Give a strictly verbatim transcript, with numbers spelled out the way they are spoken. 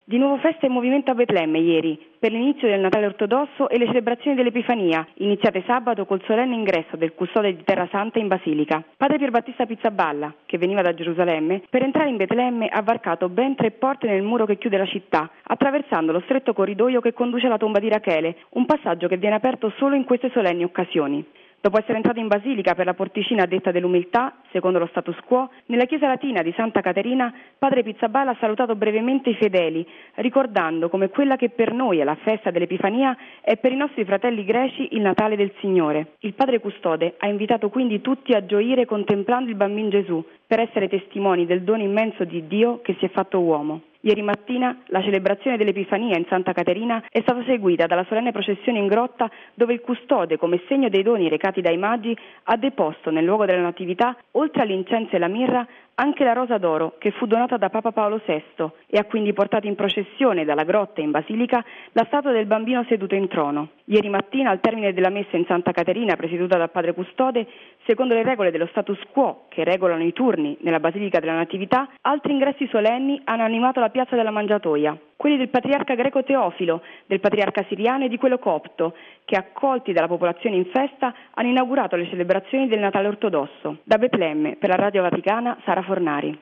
Di nuovo festa e movimento a Betlemme ieri, per l'inizio del Natale ortodosso e le celebrazioni dell'Epifania, iniziate sabato col solenne ingresso del custode di Terra Santa in Basilica. Padre Pierbattista Pizzaballa, che veniva da Gerusalemme, per entrare in Betlemme ha varcato ben tre porte nel muro che chiude la città, attraversando lo stretto corridoio che conduce alla tomba di Rachele, un passaggio che viene aperto solo in queste solenni occasioni. Dopo essere entrato in Basilica per la porticina a detta dell'umiltà, secondo lo status quo, nella chiesa latina di Santa Caterina, padre Pizzaballa ha salutato brevemente i fedeli, ricordando come quella che per noi è la festa dell'Epifania è per i nostri fratelli greci il Natale del Signore. Il padre custode ha invitato quindi tutti a gioire contemplando il bambino Gesù, per essere testimoni del dono immenso di Dio che si è fatto uomo. Ieri mattina la celebrazione dell'Epifania in Santa Caterina è stata seguita dalla solenne processione in grotta dove il custode, come segno dei doni recati dai magi, ha deposto nel luogo della natività, oltre all'incenso e la mirra, anche la rosa d'oro che fu donata da Papa Paolo sesto e ha quindi portato in processione dalla grotta in Basilica la statua del bambino seduto in trono. Ieri mattina, al termine della messa in Santa Caterina presieduta dal padre custode, secondo le regole dello status quo che regolano i turni nella Basilica della Natività, altri ingressi solenni hanno animato la piazza della Mangiatoia. Quelli del patriarca greco Teofilo, del patriarca siriano e di quello copto, che accolti dalla popolazione in festa hanno inaugurato le celebrazioni del Natale ortodosso. Da Betlemme, per la Radio Vaticana, Sara Fornari.